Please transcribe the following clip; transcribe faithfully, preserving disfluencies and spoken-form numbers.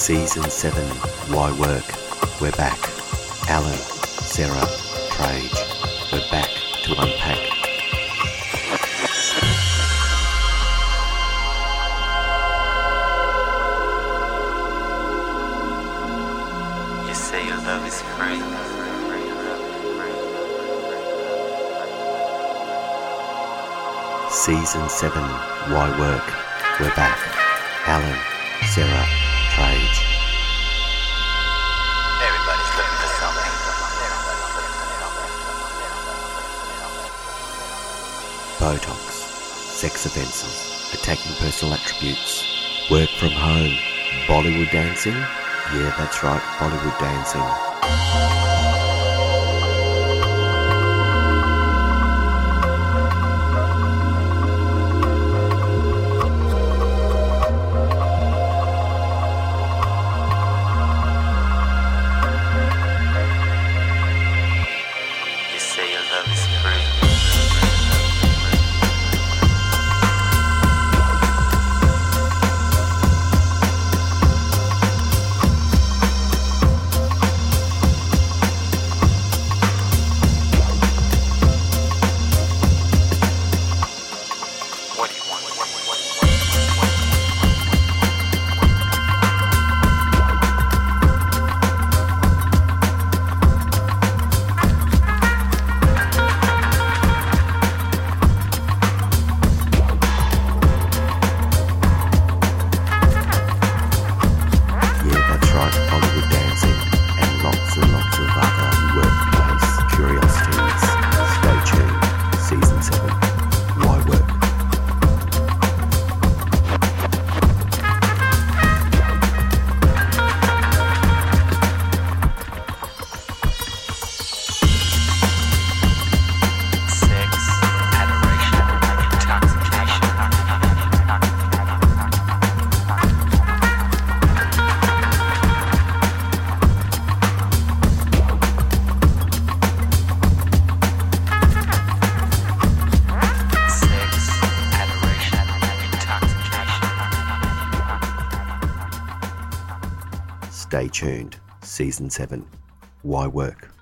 Season seven, Why Work? We're back. Alan, Sarah, Trage. We're back to unpack. You say your love is free. Season seven, Why Work? We're back. Alan, Sarah, Trage. Everybody's looking for something. Botox, sex offences, attacking personal attributes, work from home, Bollywood dancing? Yeah, that's right, Bollywood dancing. You say your love is free. What do you want? What, what, what, what, Yeah, that's right, Bollywood dancing and lots and lots of other workplace curiosities. Stay tuned. Season seven, Why Work? sex, adoration, intoxication. Sex, adoration, intoxication. Stay tuned. Season seven, Why Work?